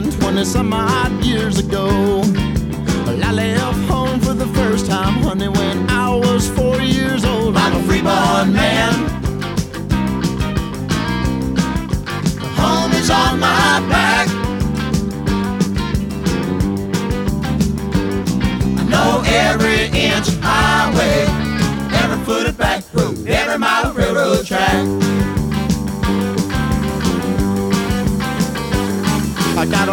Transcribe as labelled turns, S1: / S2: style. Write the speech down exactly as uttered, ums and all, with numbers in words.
S1: man twenty some odd years ago. Well, I left home for the first time, honey, when I was four years old. I'm a freeborn man. Home is on my back. I know every inch of highway, every foot of back road, every mile of railroad track. I got a